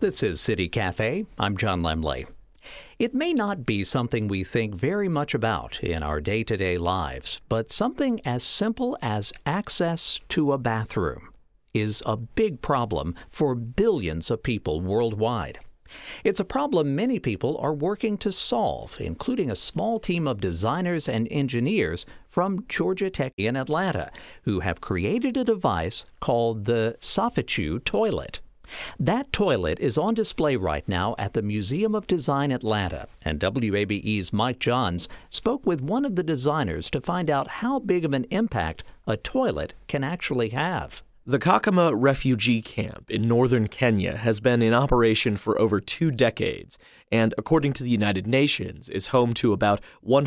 This is City Cafe. I'm John Lemley. It may not be something we think very much about in our day-to-day lives, but something as simple as access to a bathroom is a big problem for billions of people worldwide. It's a problem many people are working to solve, including a small team of designers and engineers from Georgia Tech in Atlanta, who have created a device called the Soffichu toilet. That toilet is on display right now at the Museum of Design Atlanta, and WABE's Mike Johns spoke with one of the designers to find out how big of an impact a toilet can actually have. The Kakuma refugee camp in northern Kenya has been in operation for over 2 decades, and according to the United Nations, is home to about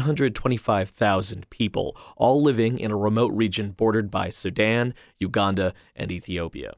125,000 people, all living in a remote region bordered by Sudan, Uganda, and Ethiopia.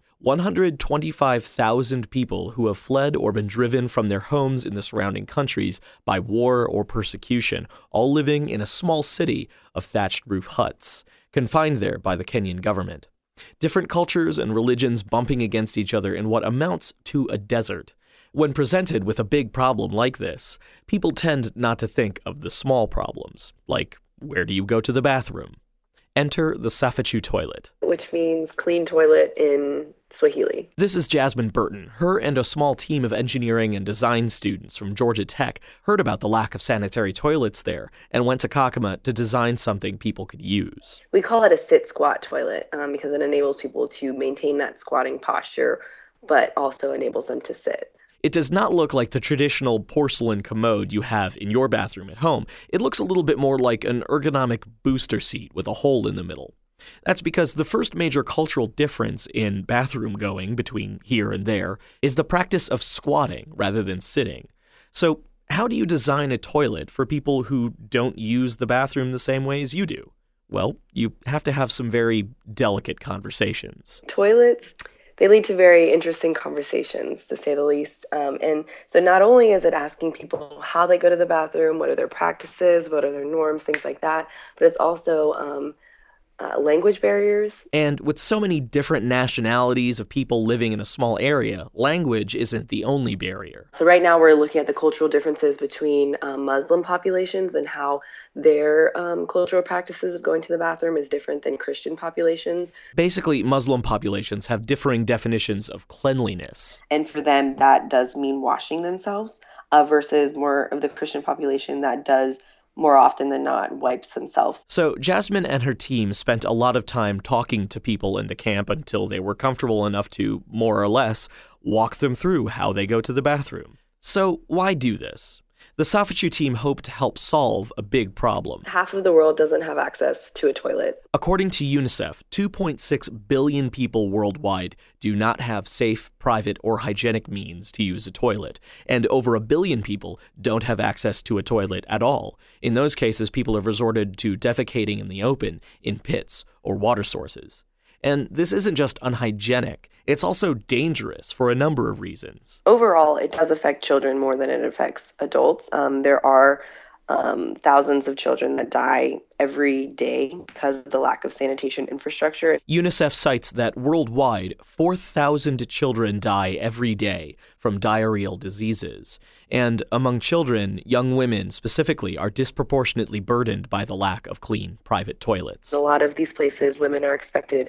125,000 people who have fled or been driven from their homes in the surrounding countries by war or persecution, all living in a small city of thatched roof huts, confined there by the Kenyan government. Different cultures and religions bumping against each other in what amounts to a desert. When presented with a big problem like this, people tend not to think of the small problems, like where do you go to the bathroom? Enter the Soffichu toilet, which means clean toilet in Swahili. This is Jasmine Burton. Her and a small team of engineering and design students from Georgia Tech heard about the lack of sanitary toilets there and went to Kakuma to design something people could use. We call it a sit-squat toilet because it enables people to maintain that squatting posture, but also enables them to sit. It does not look like the traditional porcelain commode you have in your bathroom at home. It looks a little bit more like an ergonomic booster seat with a hole in the middle. That's because the first major cultural difference in bathroom going between here and there is the practice of squatting rather than sitting. So how do you design a toilet for people who don't use the bathroom the same way as you do? Well, you have to have some very delicate conversations. Toilets, they lead to very interesting conversations, to say the least. And so not only is it asking people how they go to the bathroom, what are their practices, what are their norms, things like that, but it's also language barriers. And with so many different nationalities of people living in a small area, language isn't the only barrier. So right now we're looking at the cultural differences between Muslim populations and how their cultural practices of going to the bathroom is different than Christian populations. Basically, Muslim populations have differing definitions of cleanliness. And for them, that does mean washing themselves versus more of the Christian population that does more often than not wipes themselves. So Jasmine and her team spent a lot of time talking to people in the camp until they were comfortable enough to, more or less, walk them through how they go to the bathroom. So why do this? The Soffichu team hoped to help solve a big problem. Half of the world doesn't have access to a toilet. According to UNICEF, 2.6 billion people worldwide do not have safe, private, or hygienic means to use a toilet, and over 1 billion people don't have access to a toilet at all. In those cases, people have resorted to defecating in the open, in pits, or water sources. And this isn't just unhygienic, it's also dangerous for a number of reasons. Overall, it does affect children more than it affects adults. There are thousands of children that die every day because of the lack of sanitation infrastructure. UNICEF cites that worldwide, 4,000 children die every day from diarrheal diseases. And among children, young women specifically are disproportionately burdened by the lack of clean private toilets. In a lot of these places, women are expected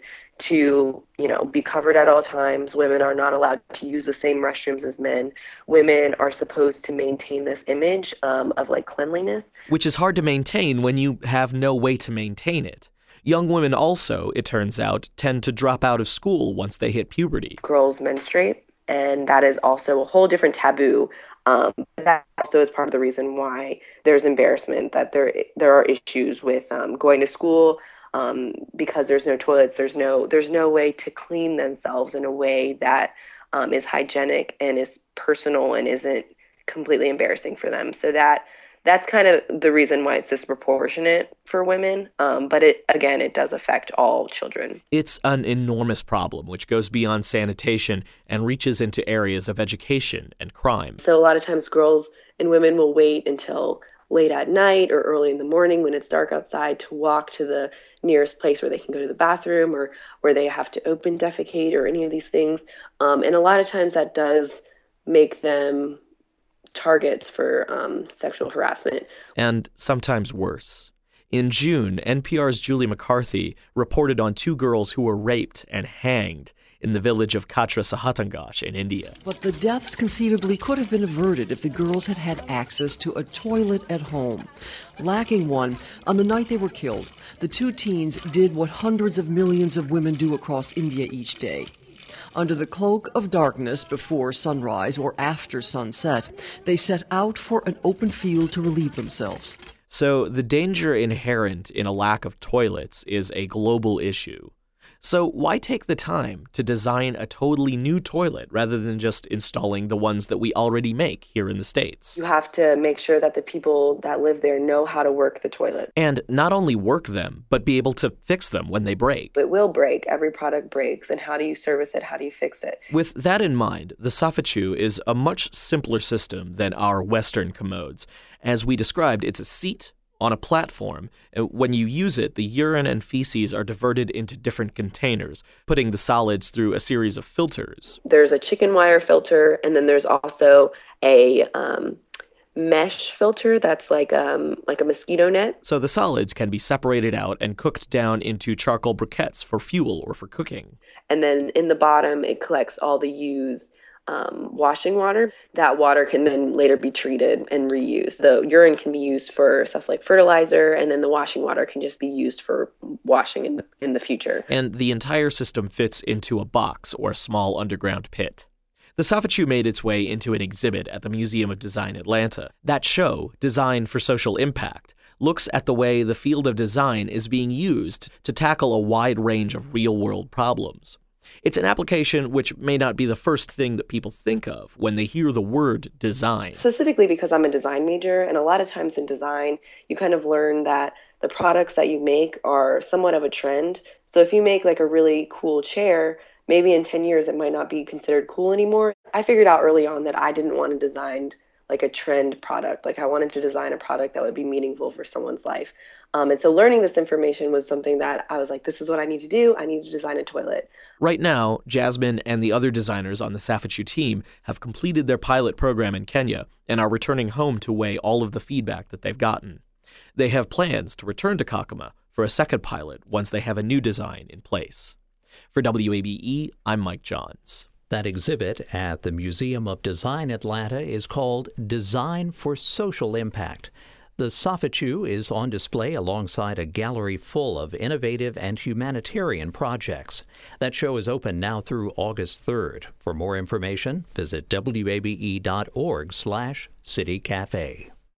to, be covered at all times. Women are not allowed to use the same restrooms as men. Women are supposed to maintain this image of cleanliness. Which is hard to maintain when you have no way to maintain it. Young women also, it turns out, tend to drop out of school once they hit puberty. Girls menstruate, and that is also a whole different taboo. That also is part of the reason why there's embarrassment, that there are issues with going to school because there's no toilets, there's no way to clean themselves in a way that is hygienic and is personal and isn't completely embarrassing for them. So that's kind of the reason why it's disproportionate for women. But it does affect all children. It's an enormous problem, which goes beyond sanitation and reaches into areas of education and crime. So a lot of times girls and women will wait until late at night or early in the morning when it's dark outside to walk to the nearest place where they can go to the bathroom or where they have to open defecate or any of these things. And a lot of times that does make them targets for sexual harassment. And sometimes worse. In June, NPR's Julie McCarthy reported on 2 girls who were raped and hanged in the village of Katra Sahatangash in India. But the deaths conceivably could have been averted if the girls had had access to a toilet at home. Lacking one, on the night they were killed, the 2 teens did what hundreds of millions of women do across India each day. Under the cloak of darkness before sunrise or after sunset, they set out for an open field to relieve themselves. So the danger inherent in a lack of toilets is a global issue. So why take the time to design a totally new toilet rather than just installing the ones that we already make here in the States? You have to make sure that the people that live there know how to work the toilet. And not only work them, but be able to fix them when they break. It will break. Every product breaks. And how do you service it? How do you fix it? With that in mind, the Safachu is a much simpler system than our Western commodes. As we described, it's a seat on a platform. When you use it, the urine and feces are diverted into different containers, putting the solids through a series of filters. There's a chicken wire filter, and then there's also a mesh filter that's like a mosquito net. So the solids can be separated out and cooked down into charcoal briquettes for fuel or for cooking. And then in the bottom, it collects all the used washing water. That water can then later be treated and reused. The urine can be used for stuff like fertilizer, and then the washing water can just be used for washing in the future. And the entire system fits into a box or a small underground pit. The Safachu made its way into an exhibit at the Museum of Design Atlanta. That show, Design for Social Impact, looks at the way the field of design is being used to tackle a wide range of real-world problems. It's an application which may not be the first thing that people think of when they hear the word design. Specifically because I'm a design major, and a lot of times in design, you kind of learn that the products that you make are somewhat of a trend. So if you make like a really cool chair, maybe in 10 years it might not be considered cool anymore. I figured out early on that I didn't want to design like a trend product. Like I wanted to design a product that would be meaningful for someone's life. And so learning this information was something that I was like, this is what I need to do. I need to design a toilet. Right now, Jasmine and the other designers on the Safachu team have completed their pilot program in Kenya and are returning home to weigh all of the feedback that they've gotten. They have plans to return to Kakuma for a second pilot once they have a new design in place. For WABE, I'm Mike Johns. That exhibit at the Museum of Design Atlanta is called Design for Social Impact. The Safachu is on display alongside a gallery full of innovative and humanitarian projects. That show is open now through August 3rd. For more information, visit wabe.org/citycafe.